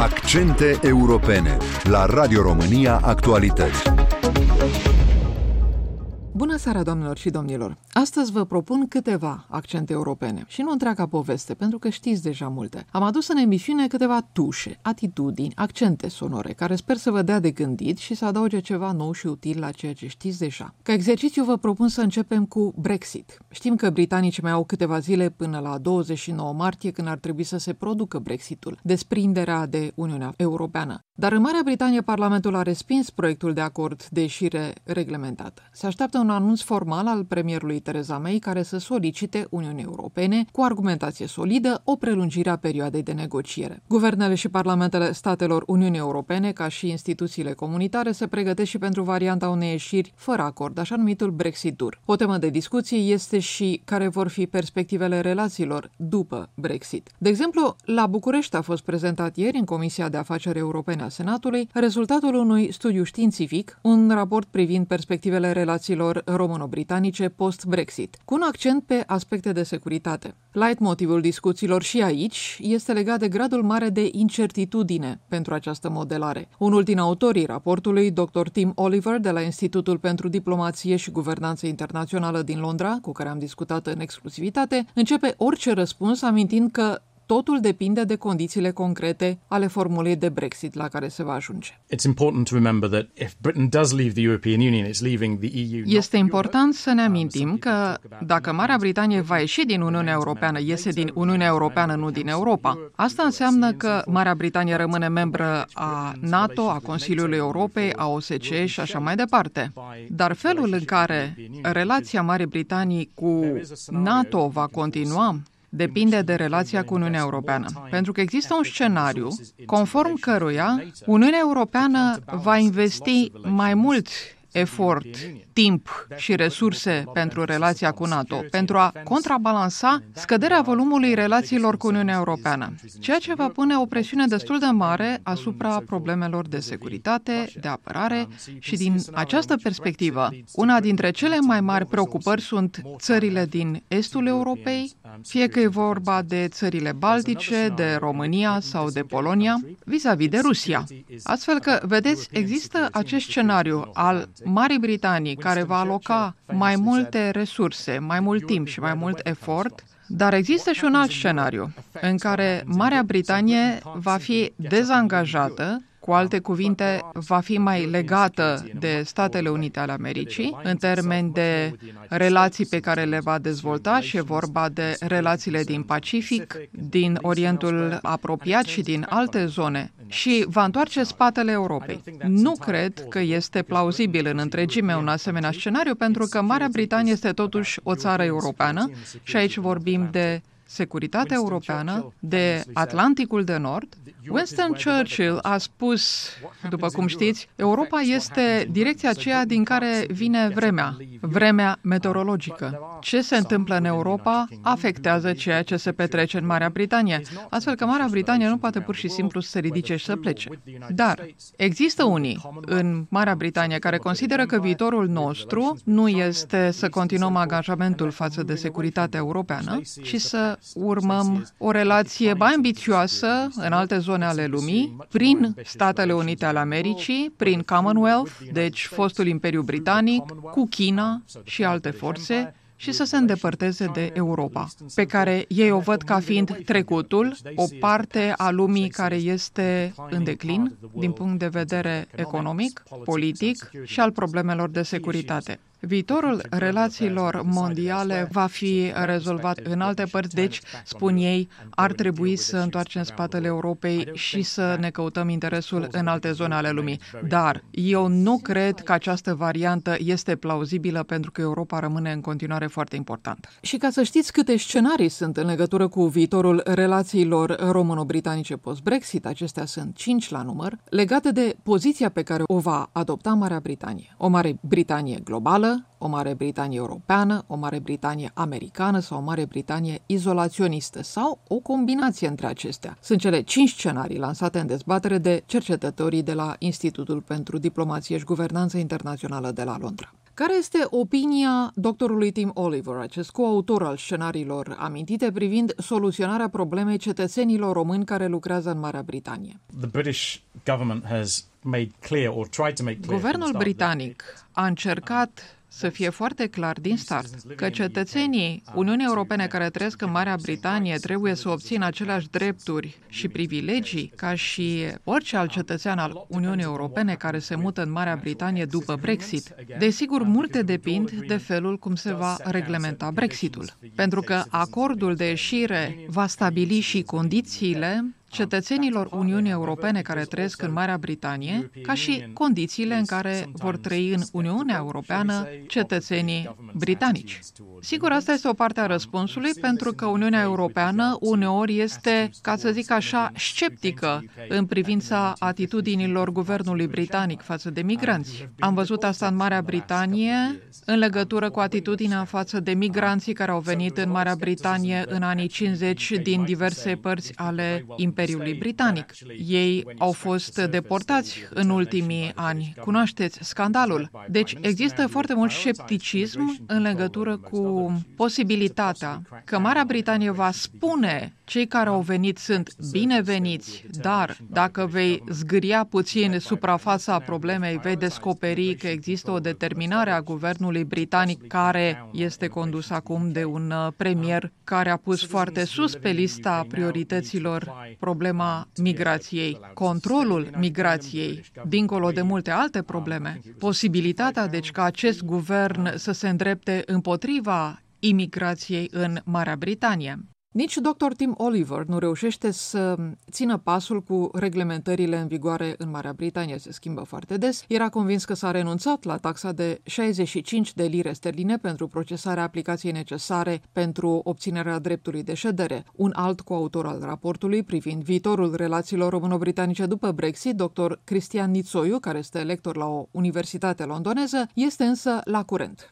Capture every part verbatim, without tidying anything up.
Accente europene la Radio România Actualități. Bună seara, doamnelor și domnilor! Astăzi vă propun câteva accente europene și nu întreaga poveste, pentru că știți deja multe. Am adus în emisiune câteva tușe, atitudini, accente sonore, care sper să vă dea de gândit și să adauge ceva nou și util la ceea ce știți deja. Ca exercițiu vă propun să începem cu Brexit. Știm că britanicii mai au câteva zile până la douăzeci și nouă martie, când ar trebui să se producă Brexitul, desprinderea de Uniunea Europeană. Dar în Marea Britanie Parlamentul a respins proiectul de acord de ieșire reglementată. Se așteaptă un anunț formal al premierului Theresa May care să solicite Uniunii Europene, cu argumentație solidă, o prelungire a perioadei de negociere. Guvernele și parlamentele statelor Uniunii Europene, ca și instituțiile comunitare, se pregătesc și pentru varianta unei ieșiri fără acord, așa numitul Brexit-dur. O temă de discuție este și care vor fi perspectivele relațiilor după Brexit. De exemplu, la București a fost prezentat ieri în Comisia de Afaceri Europene a Senatului rezultatul unui studiu științific, un raport privind perspectivele relațiilor româno-britanice post-Brexit, cu un accent pe aspecte de securitate. Leitmotivul discuțiilor și aici este legat de gradul mare de incertitudine pentru această modelare. Unul din autorii raportului, doctor Tim Oliver, de la Institutul pentru Diplomație și Guvernanță Internațională din Londra, cu care am discutat în exclusivitate, începe orice răspuns amintind că totul depinde de condițiile concrete ale formulei de Brexit la care se va ajunge. Este important să ne amintim că dacă Marea Britanie va ieși din Uniunea Europeană, iese din Uniunea Europeană, nu din Europa, asta înseamnă că Marea Britanie rămâne membră a NATO, a Consiliului Europei, a O S C E și așa mai departe. Dar felul în care relația Marii Britanii cu NATO va continua depinde de relația cu Uniunea Europeană, pentru că există un scenariu conform căruia Uniunea Europeană va investi mai mult efort, timp și resurse pentru relația cu NATO, pentru a contrabalansa scăderea volumului relațiilor cu Uniunea Europeană, ceea ce va pune o presiune destul de mare asupra problemelor de securitate, de apărare și din această perspectivă, una dintre cele mai mari preocupări sunt țările din estul Europei, fie că e vorba de țările baltice, de România sau de Polonia, vis-a-vis de Rusia. Astfel că, vedeți, există acest scenariu al Marii Britanii, care va aloca mai multe resurse, mai mult timp și mai mult efort, dar există și un alt scenariu în care Marea Britanie va fi dezangajată, cu alte cuvinte, va fi mai legată de Statele Unite ale Americii în termeni de relații pe care le va dezvolta și e vorba de relațiile din Pacific, din Orientul apropiat și din alte zone și va întoarce spatele Europei. Nu cred că este plauzibil în întregime un asemenea scenariu pentru că Marea Britanie este totuși o țară europeană și aici vorbim de securitatea europeană, de Atlanticul de Nord. Winston Churchill a spus, după cum știți, Europa este direcția aceea din care vine vremea, vremea meteorologică. Ce se întâmplă în Europa afectează ceea ce se petrece în Marea Britanie, astfel că Marea Britanie nu poate pur și simplu să se ridice și să plece. Dar există unii în Marea Britanie care consideră că viitorul nostru nu este să continuăm angajamentul față de securitatea europeană, ci să urmăm o relație mai ambițioasă în alte zone ale lumii, prin Statele Unite ale Americii, prin Commonwealth, deci fostul Imperiu Britanic, cu China și alte forțe, și să se îndepărteze de Europa, pe care ei o văd ca fiind trecutul, o parte a lumii care este în declin din punct de vedere economic, politic și al problemelor de securitate. Viitorul relațiilor mondiale va fi rezolvat în alte părți, deci, spun ei, ar trebui să întoarcem spatele Europei și să ne căutăm interesul în alte zone ale lumii. Dar eu nu cred că această variantă este plauzibilă pentru că Europa rămâne în continuare foarte importantă. Și ca să știți câte scenarii sunt în legătură cu viitorul relațiilor româno-britanice post-Brexit, acestea sunt cinci la număr, legate de poziția pe care o va adopta Marea Britanie. O Mare Britanie globală, o Mare Britanie europeană, o Mare Britanie americană sau o Mare Britanie izolaționistă sau o combinație între acestea. Sunt cele cinci scenarii lansate în dezbatere de cercetătorii de la Institutul pentru Diplomație și Guvernanță Internațională de la Londra. Care este opinia doctorului Tim Oliver, acest coautor al scenariilor amintite privind soluționarea problemei cetățenilor români care lucrează în Marea Britanie? The British government has made clear or tried to make clear. Guvernul britanic a încercat să fie foarte clar din start că cetățenii Uniunii Europene care trăiesc în Marea Britanie trebuie să obțină aceleași drepturi și privilegii ca și orice alt cetățean al Uniunii Europene care se mută în Marea Britanie după Brexit. Desigur, multe depind de felul cum se va reglementa Brexitul, pentru că acordul de ieșire va stabili și condițiile cetățenilor Uniunii Europene care trăiesc în Marea Britanie, ca și condițiile în care vor trăi în Uniunea Europeană cetățenii britanici. Sigur, asta este o parte a răspunsului, pentru că Uniunea Europeană uneori este, ca să zic așa, sceptică în privința atitudinilor guvernului britanic față de migranți. Am văzut asta în Marea Britanie în legătură cu atitudinea față de migranții care au venit în Marea Britanie în anii cincizeci din diverse părți ale Imperiului Britanic. Ei au fost deportați în ultimii ani. Cunoașteți scandalul. Deci există foarte mult scepticism în legătură cu posibilitatea că Marea Britanie va spune cei care au venit sunt bineveniți, dar dacă vei zgâria puțin suprafața problemei, vei descoperi că există o determinare a guvernului britanic care este condus acum de un premier care a pus foarte sus pe lista priorităților problema migrației, controlul migrației, dincolo de multe alte probleme. Posibilitatea, deci, ca acest guvern să se îndrepte împotriva imigrației în Marea Britanie. Nici doctor Tim Oliver nu reușește să țină pasul cu reglementările în vigoare în Marea Britanie. Se schimbă foarte des. Era convins că s-a renunțat la taxa de șaizeci și cinci de lire sterline pentru procesarea aplicației necesare pentru obținerea dreptului de ședere. Un alt coautor al raportului privind viitorul relațiilor româno-britanice după Brexit, doctor Cristian Nițoiu, care este lector la o universitate londoneză, este însă la curent.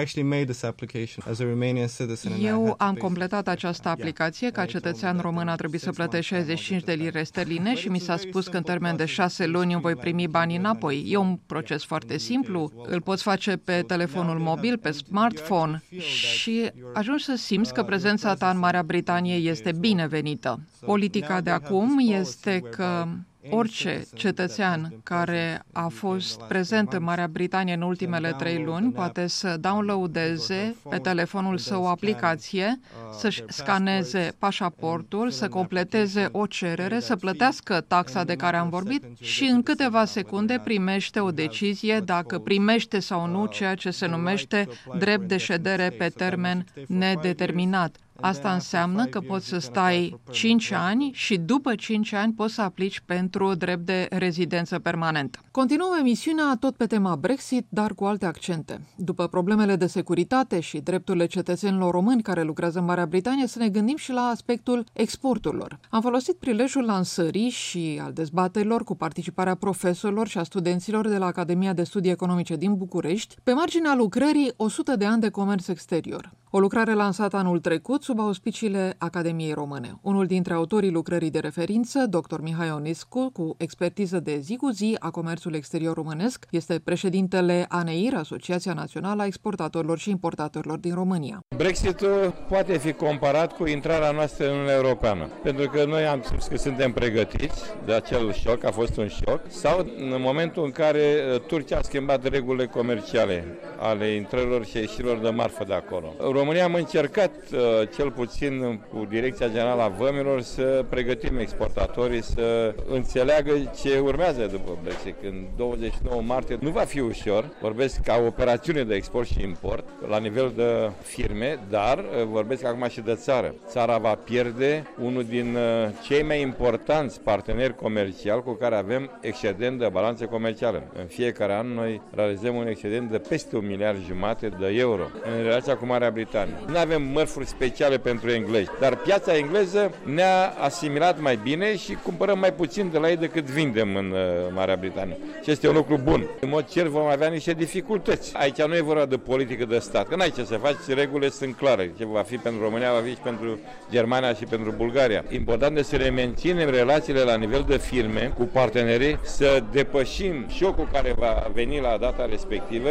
Eu am completat această aplicație ca cetățean român, a trebuit să plătesc șaizeci și cinci de lire sterline și mi s-a spus că în termen de șase luni îmi voi primi banii înapoi. E un proces foarte simplu, îl poți face pe telefonul mobil, pe smartphone și ajungi să simți că prezența ta în Marea Britanie este binevenită. Politica de acum este că orice cetățean care a fost prezent în Marea Britanie în ultimele trei luni poate să downloadeze pe telefonul său o aplicație, să-și scaneze pașaportul, să completeze o cerere, să plătească taxa de care am vorbit și în câteva secunde primește o decizie dacă primește sau nu ceea ce se numește drept de ședere pe termen nedeterminat. Asta înseamnă că poți să stai cinci ani și după cinci ani poți să aplici pentru drept de rezidență permanentă. Continuăm emisiunea tot pe tema Brexit, dar cu alte accente. După problemele de securitate și drepturile cetățenilor români care lucrează în Marea Britanie, să ne gândim și la aspectul exporturilor. Am folosit prilejul lansării și al dezbaterilor cu participarea profesorilor și a studenților de la Academia de Studii Economice din București pe marginea lucrării o sută de ani de comerț exterior. O lucrare lansată anul trecut sub auspiciile Academiei Române. Unul dintre autorii lucrării de referință, doctor Mihai Onescu, cu expertiză de zi cu zi a comerțului exterior românesc, este președintele ANEIR, Asociația Națională a Exportatorilor și Importatorilor din România. Brexitul poate fi comparat cu intrarea noastră în Uniunea Europeană, pentru că noi am spus că suntem pregătiți de acel șoc, a fost un șoc, sau în momentul în care Turcia a schimbat regulile comerciale ale intrărilor și ieșirilor de marfă de acolo. România am încercat, cel puțin cu Direcția Generală a Vămilor, să pregătim exportatorii să înțeleagă ce urmează după Brexit. În douăzeci și nouă martie nu va fi ușor, vorbesc ca operațiune de export și import, la nivel de firme, dar vorbesc acum și de țară. Țara va pierde unul din cei mai importanți parteneri comerciali cu care avem excedent de balanțe comerciale. În fiecare an noi realizăm un excedent de peste un miliard jumate de euro în relația cu Marea Britanie. Nu avem mărfuri speciale pentru englezi, dar piața engleză ne-a asimilat mai bine și cumpărăm mai puțin de la ei decât vindem în Marea Britanie. Și este un lucru bun. În mod cert vom avea niște dificultăți. Aici nu e vorba de politică de stat, că n-ai ce să faci, regulile sunt clare. Ce va fi pentru România, va fi și pentru Germania și pentru Bulgaria. Important este să le menținem relațiile la nivel de firme cu partenerii, să depășim șocul care va veni la data respectivă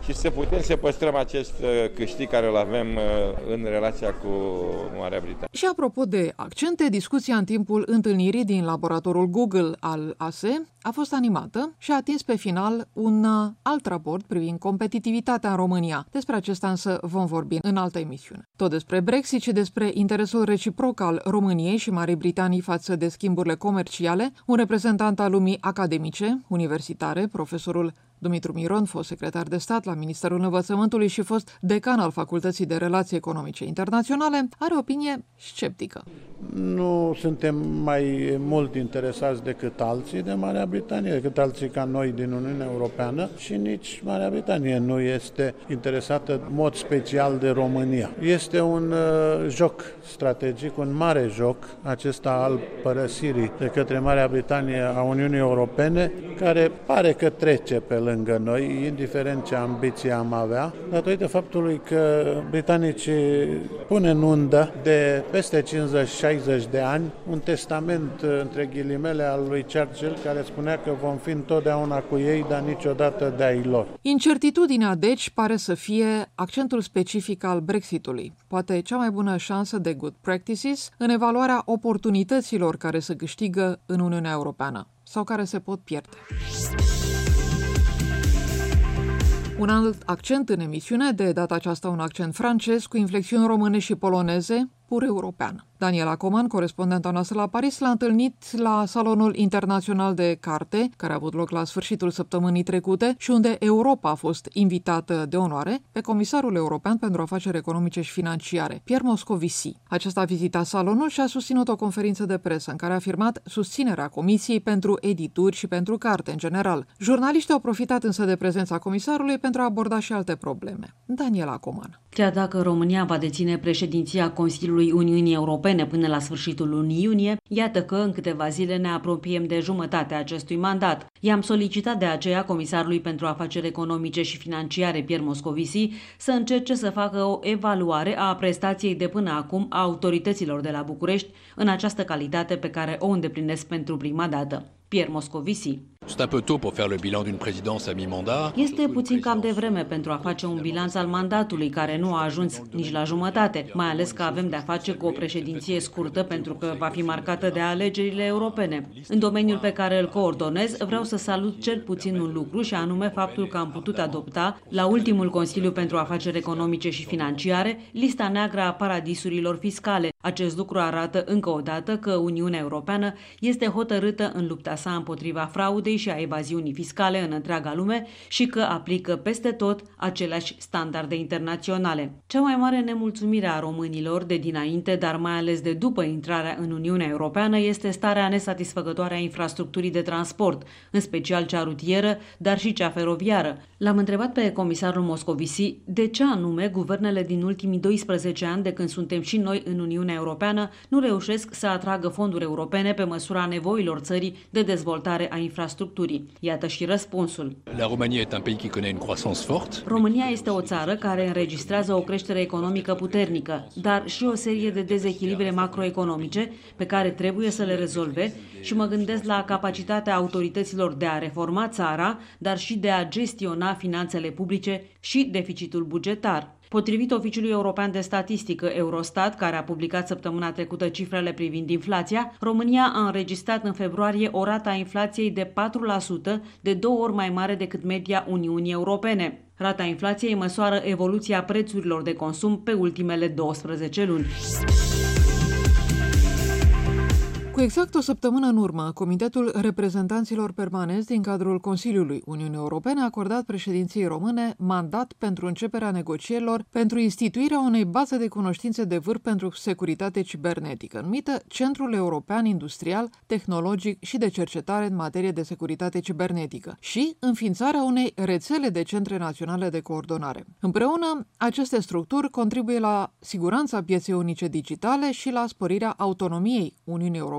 și să putem să păstrăm acest câștig care îl avem în relația cu Marea Britanie. Și apropo de accente, discuția în timpul întâlnirii din laboratorul Google al A S E a fost animată și a atins pe final un alt raport privind competitivitatea în România. Despre acesta însă vom vorbi în altă emisiune. Tot despre Brexit și despre interesul reciproc al României și Marii Britanii față de schimburile comerciale, un reprezentant al lumii academice, universitare, profesorul Dumitru Miron, fost secretar de stat la Ministerul Învățământului și fost decan al Facultății de Relații Economice Internaționale, are opinie sceptică. Nu suntem mai mult interesați decât alții de Marea Britanie, decât alții ca noi din Uniunea Europeană și nici Marea Britanie nu este interesată în mod special de România. Este un uh, joc strategic, un mare joc, acesta al părăsirii de către Marea Britanie a Uniunii Europene, care pare că trece pe lângă noi, indiferent ce ambiții am avea, datorită faptului că britanicii pun în undă de peste cincizeci șaizeci de ani un testament, între ghilimele, al lui Churchill, care spunea că vom fi întotdeauna cu ei, dar niciodată de ai lor. Incertitudinea, deci, pare să fie accentul specific al Brexitului, poate cea mai bună șansă de good practices în evaluarea oportunităților care se câștigă în Uniunea Europeană sau care se pot pierde. Un alt accent în emisiune, de data aceasta un accent francez cu inflexiuni române și poloneze, pur europeană. Daniela Coman, corespondenta noastră la Paris, l-a întâlnit la Salonul Internațional de Carte, care a avut loc la sfârșitul săptămânii trecute și unde Europa a fost invitată de onoare pe comisarul european pentru afaceri economice și financiare, Pierre Moscovici. Acesta a vizitat salonul și a susținut o conferință de presă în care a afirmat susținerea Comisiei pentru edituri și pentru carte în general. Jurnaliștii au profitat însă de prezența comisarului pentru a aborda și alte probleme. Daniela Coman. Chiar dacă România va deține președinția Consiliului Uniunii Europene până la sfârșitul lunii iunie, iată că în câteva zile ne apropiem de jumătatea acestui mandat. I-am solicitat de aceea comisarului pentru afaceri economice și financiare Pierre Moscovici să încerce să facă o evaluare a prestației de până acum a autorităților de la București în această calitate pe care o îndeplinesc pentru prima dată. Pierre Moscovici. Este puțin cam de vreme pentru a face un bilanț al mandatului care nu a ajuns nici la jumătate, mai ales că avem de-a face cu o președinție scurtă pentru că va fi marcată de alegerile europene. În domeniul pe care îl coordonez, vreau să salut cel puțin un lucru și anume faptul că am putut adopta la ultimul Consiliu pentru Afaceri Economice și Financiare lista neagră a paradisurilor fiscale. Acest lucru arată încă o dată că Uniunea Europeană este hotărâtă în lupta sa împotriva fraudei și a evaziunii fiscale în întreaga lume și că aplică peste tot aceleași standarde internaționale. Cea mai mare nemulțumire a românilor de dinainte, dar mai ales de după intrarea în Uniunea Europeană, este starea nesatisfăcătoare a infrastructurii de transport, în special cea rutieră, dar și cea feroviară. L-am întrebat pe comisarul Moscovici de ce anume guvernele din ultimii doisprezece ani, de când suntem și noi în Uniunea Europeană, nu reușesc să atragă fonduri europene pe măsura nevoilor țării de dezvoltare a infrastructurii. Iată și răspunsul. La România este un pays qui connaît une croissance forte. România este o țară care înregistrează o creștere economică puternică, dar și o serie de dezechilibre macroeconomice pe care trebuie să le rezolve și mă gândesc la capacitatea autorităților de a reforma țara, dar și de a gestiona finanțele publice și deficitul bugetar. Potrivit Oficiului European de Statistică Eurostat, care a publicat săptămâna trecută cifrele privind inflația, România a înregistrat în februarie o rată a inflației de patru la sută, de două ori mai mare decât media Uniunii Europene. Rata inflației măsoară evoluția prețurilor de consum pe ultimele douăsprezece luni. Cu exact o săptămână în urmă, Comitetul Reprezentanților Permanenți din cadrul Consiliului Uniunii Europene a acordat președinției române mandat pentru începerea negocierilor pentru instituirea unei baze de cunoștințe de vârf pentru securitate cibernetică, numită Centrul European Industrial, Tehnologic și de Cercetare în materie de securitate cibernetică și înființarea unei rețele de centre naționale de coordonare. Împreună, aceste structuri contribuie la siguranța pieței unice digitale și la sporirea autonomiei Uniunii Europene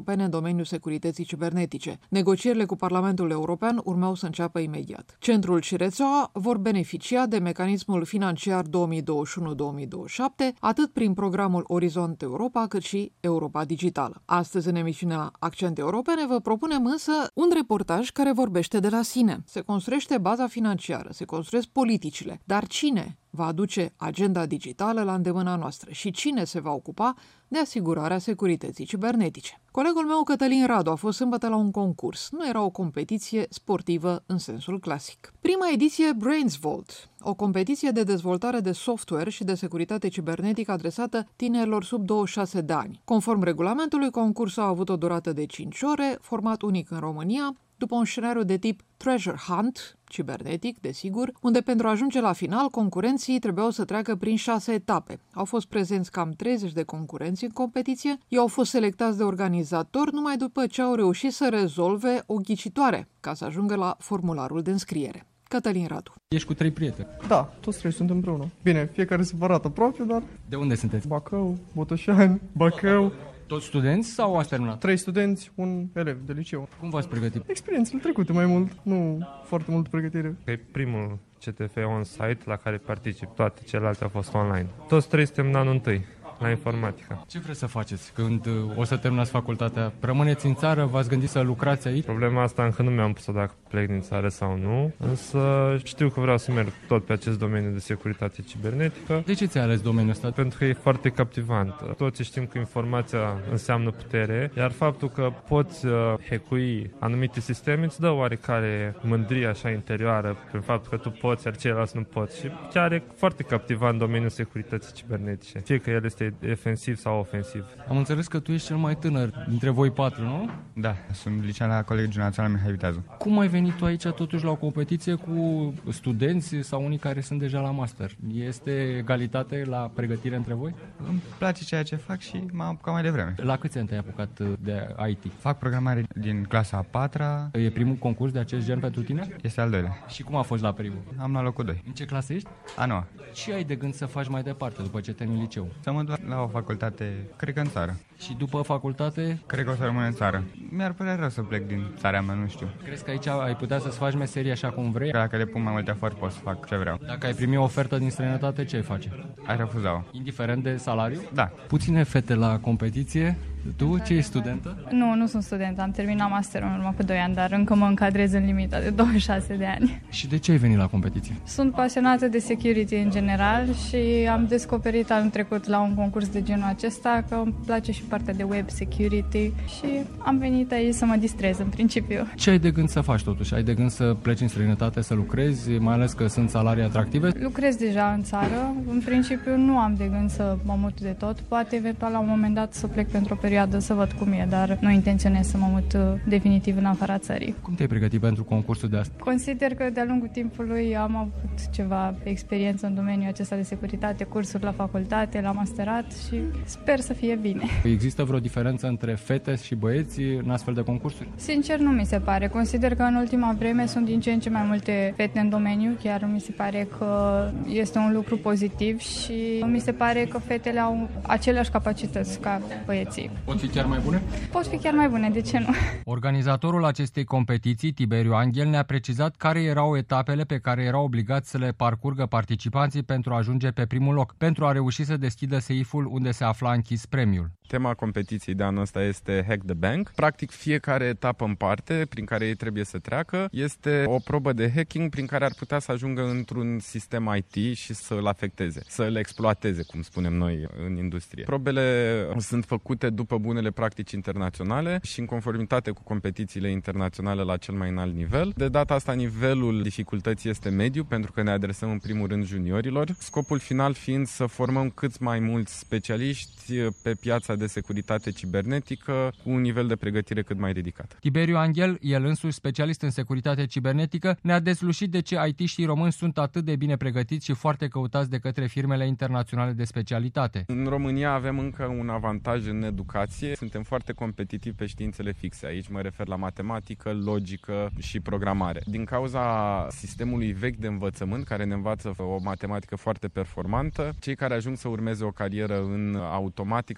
Europene în domeniul securității cibernetice. Negocierile cu Parlamentul European urmeau să înceapă imediat. Centrul și rețeaua vor beneficia de mecanismul financiar două mii douăzeci și unu două mii douăzeci și șapte, atât prin programul Orizont Europa, cât și Europa Digitală. Astăzi, în emisiunea Accente Europene, vă propunem însă un reportaj care vorbește de la sine. Se construiește baza financiară, se construiesc politicile, dar cine va aduce agenda digitală la îndemâna noastră și cine se va ocupa de asigurarea securității cibernetice? Colegul meu, Cătălin Radu, a fost sâmbătă la un concurs. Nu era o competiție sportivă în sensul clasic. Prima ediție Brains Vault, o competiție de dezvoltare de software și de securitate cibernetică adresată tinerilor sub douăzeci și șase de ani. Conform regulamentului, concursul a avut o durată de cinci ore, format unic în România, după un scenariu de tip treasure hunt, cibernetic, desigur, unde pentru a ajunge la final, concurenții trebuiau să treacă prin șase etape. Au fost prezenți cam treizeci de concurenți în competiție, ei au fost selectați de organizatori numai după ce au reușit să rezolve o ghicitoare, ca să ajungă la formularul de înscriere. Cătălin Radu. Ești cu trei prieteni? Da, toți trei sunt împreună. Bine, fiecare separat aproape, dar... De unde sunteți? Bacău, Botoșani, Bacău. Toți studenți sau ați terminat? Trei studenți, un elev de liceu. Cum v-ați pregătit? Experiențele trecute mai mult, nu foarte mult pregătire. E primul C T F on-site la care particip, toate celelalte au fost online. Toți trei suntem în anul întâi la informatică. Ce vreți să faceți când o să terminați facultatea? Rămâneți în țară? V-ați gândit să lucrați aici? Problema asta încă nu mi-am pus-o dacă plec din țară sau nu, însă știu că vreau să merg tot pe acest domeniu de securitate cibernetică. De ce ți-ai ales domeniul ăsta? Pentru că e foarte captivant. Toți știm că informația înseamnă putere, iar faptul că poți hackui anumite sisteme îți dă oarecare mândrie așa interioară prin faptul că tu poți, iar ceilalți nu pot. Și chiar e foarte captivant domeniul securității cibernetice. Fie că el este defensiv sau ofensiv. Am înțeles că tu ești cel mai tânăr dintre voi patru, nu? Da, sunt licean la Colegiul Național Mihai Viteazu. Cum ai venit tu aici totuși la o competiție cu studenți sau unii care sunt deja la master? Este egalitate la pregătire între voi? Îmi place ceea ce fac și m-am apucat mai devreme. La câți ani te-ai apucat de I T? Fac programare din clasa a patra. E primul concurs de acest gen pentru tine? Este al doilea. Și cum a fost la primul? Am luat locul doi. În ce clasă ești? A noua. Ce ai de gând să faci mai departe după ce termini liceu? Să mă duc la o facultate, cred că în țară. Și după facultate? Cred că o să rămân în țară. Mi-ar părea rău să plec din țara mea, nu știu. Crezi că aici ai putea să-ți faci meserie așa cum vrei? Dacă le pun mai multe efort, pot să fac ce vreau. Dacă ai primi o ofertă din străinătate, ce ai face? Ai refuza-o. Indiferent de salariu? Da. Puține fete la competiție. Tu, ce ești studentă? Nu, nu sunt studentă. Am terminat masterul în urmă cu doi ani, dar încă mă încadrez în limita de douăzeci și șase de ani. Și de ce ai venit la competiție? Sunt pasionată de security în general și am descoperit anul trecut la un concurs de genul acesta că îmi place și partea de web security și am venit aici să mă distrez în principiu. Ce ai de gând să faci totuși? Ai de gând să pleci în străinătate să lucrezi, mai ales că sunt salarii atractive? Lucrez deja în țară. În principiu nu am de gând să mă mut de tot. Poate eventual la un moment dat să plec pentru o perioadă să văd cum e, dar nu intenționez să mă mut definitiv în afara țării. Cum te-ai pregătit pentru concursul de astăzi? Consider că de-a lungul timpului am avut ceva experiență în domeniul acesta de securitate, cursuri la facultate, la masterat și sper să fie bine. Există vreo diferență între fete și băieți în astfel de concursuri? Sincer, nu mi se pare. Consider că în ultima vreme sunt din ce în ce mai multe fete în domeniu, chiar mi se pare că este un lucru pozitiv și mi se pare că fetele au aceleași capacități ca băieții. Pot fi chiar mai bune? Pot fi chiar mai bune, de ce nu? Organizatorul acestei competiții, Tiberiu Anghel, ne-a precizat care erau etapele pe care erau obligați să le parcurgă participanții pentru a ajunge pe primul loc, pentru a reuși să deschidă seiful unde se afla închis premiul. Tema competiției de anul ăsta este Hack the Bank. Practic, fiecare etapă în parte prin care ei trebuie să treacă este o probă de hacking prin care ar putea să ajungă într-un sistem I T și să îl afecteze, să îl exploateze, cum spunem noi în industrie. Probele sunt făcute după bunele practici internaționale și în conformitate cu competițiile internaționale la cel mai înalt nivel. De data asta, nivelul dificultății este mediu, pentru că ne adresăm în primul rând juniorilor, scopul final fiind să formăm cât mai mulți specialiști pe piața de securitate cibernetică cu un nivel de pregătire cât mai ridicat. Tiberiu Anghel, el însuși specialist în securitate cibernetică, ne-a dezlușit de ce I T-știi români sunt atât de bine pregătiți și foarte căutați de către firmele internaționale de specialitate. În România avem încă un avantaj în educație. Suntem foarte competitivi pe științele fixe. Aici mă refer la matematică, logică și programare. Din cauza sistemului vechi de învățământ, care ne învață o matematică foarte performantă, cei care ajung să urmeze o carieră în automatică sau în calculație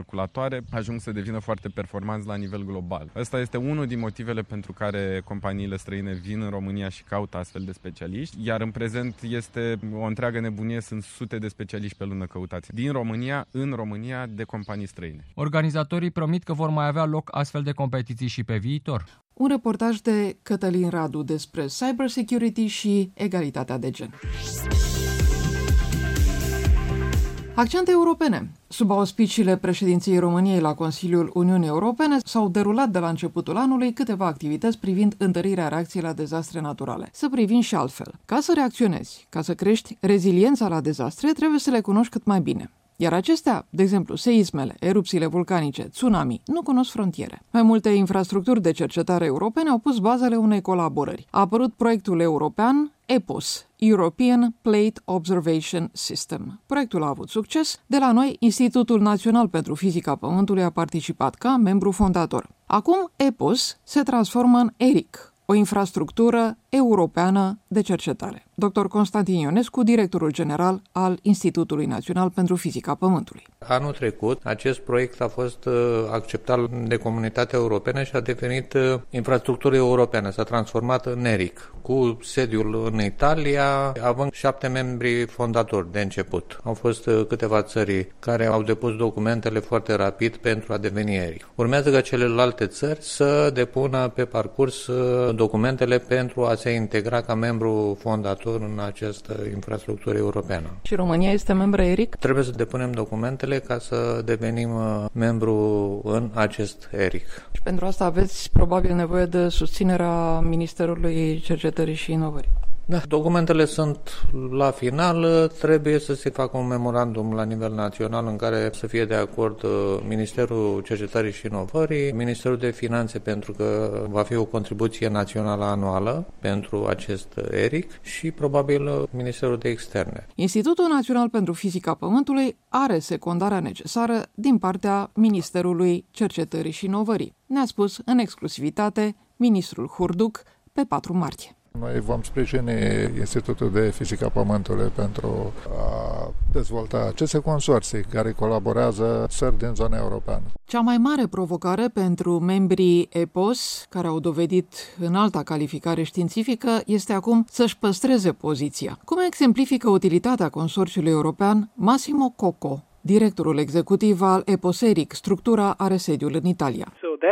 calculatoare ajung să devină foarte performanți la nivel global. Ăsta este unul din motivele pentru care companiile străine vin în România și caută astfel de specialiști, iar în prezent este o întreagă nebunie, sunt sute de specialiști pe lună căutați din România, în România, de companii străine. Organizatorii promit că vor mai avea loc astfel de competiții și pe viitor. Un reportaj de Cătălin Radu despre cybersecurity și egalitatea de gen. Accente europene. Sub auspiciile președinției României la Consiliul Uniunii Europene s-au derulat de la începutul anului câteva activități privind întărirea reacției la dezastre naturale. Să privim și altfel. Ca să reacționezi, ca să crești reziliența la dezastre, trebuie să le cunoști cât mai bine. Iar acestea, de exemplu, seismele, erupțiile vulcanice, tsunami, nu cunosc frontiere. Mai multe infrastructuri de cercetare europene au pus bazele unei colaborări. A apărut proiectul european EPOS, European Plate Observation System. Proiectul a avut succes. De la noi, Institutul Național pentru Fizica Pământului a participat ca membru fondator. Acum, EPOS se transformă în ERIC, o infrastructură europeană de cercetare. doctor Constantin Ionescu, directorul general al Institutului Național pentru Fizica Pământului. Anul trecut, acest proiect a fost acceptat de comunitatea europeană și a devenit infrastructură europeană. S-a transformat în ERIC, cu sediul în Italia, având șapte membri fondatori de început. Au fost câteva țări care au depus documentele foarte rapid pentru a deveni ERIC. Urmează ca celelalte țări să depună pe parcurs documentele pentru a se integra ca membru fondator în această infrastructură europeană. Și România este membră ERIC? Trebuie să depunem documentele ca să devenim membru în acest ERIC. Și pentru asta aveți probabil nevoie de susținerea Ministerului Cercetării și Inovării. Da, documentele sunt la final, trebuie să se facă un memorandum la nivel național în care să fie de acord Ministerul Cercetării și Inovării, Ministerul de Finanțe, pentru că va fi o contribuție națională anuală pentru acest ERIC și probabil Ministerul de Externe. Institutul Național pentru Fizica Pământului are secundarea necesară din partea Ministerului Cercetării și Inovării, ne-a spus în exclusivitate ministrul Hurduc pe patru martie. Noi vom sprijini Institutul de Fizica Pământului pentru a dezvolta aceste consorții care colaborează țări din zona europeană. Cea mai mare provocare pentru membrii EPOS, care au dovedit înalta calificare științifică, este acum să-și păstreze poziția. Cum exemplifică utilitatea consorțiului european Massimo Cocco, directorul executiv al EPOS-ERIC, structura are sediul în Italia.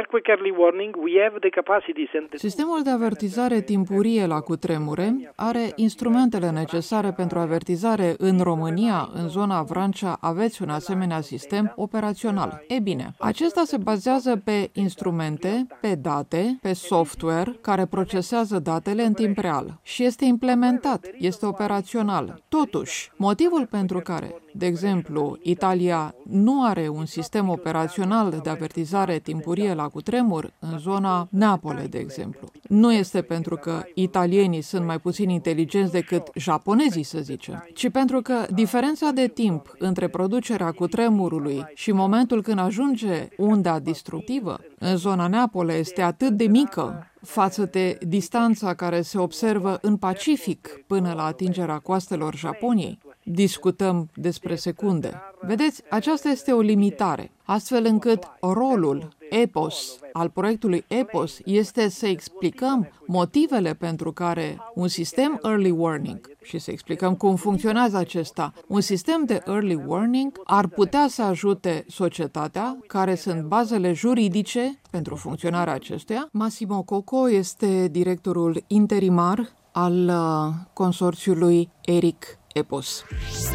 Sistemul de avertizare timpurie la cutremure are instrumentele necesare pentru avertizare. În România, în zona Vrancea, aveți un asemenea sistem operațional. E bine, acesta se bazează pe instrumente, pe date, pe software care procesează datele în timp real și este implementat, este operațional. Totuși, motivul pentru care, de exemplu, Italia nu are un sistem operațional de avertizare timpurie la cutremur în zona Neapole, de exemplu, nu este pentru că italienii sunt mai puțin inteligenți decât japonezii, să zicem, ci pentru că diferența de timp între producerea cutremurului și momentul când ajunge unda distructivă în zona Neapole este atât de mică față de distanța care se observă în Pacific până la atingerea coastelor Japoniei. Discutăm despre secunde. Vedeți, aceasta este o limitare, astfel încât rolul EPOS, al proiectului EPOS, este să explicăm motivele pentru care un sistem early warning și să explicăm cum funcționează acesta. Un sistem de early warning ar putea să ajute societatea, care sunt bazele juridice pentru funcționarea acestuia. Massimo Cocco este directorul interimar al consorțiului ERIC EPOS.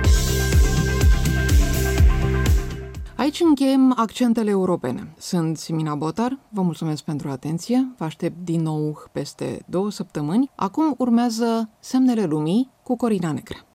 Aici încheiem accentele europene. Sunt Simina Botar, vă mulțumesc pentru atenție, vă aștept din nou peste două săptămâni. Acum urmează Semnele Lumii cu Corina Negre.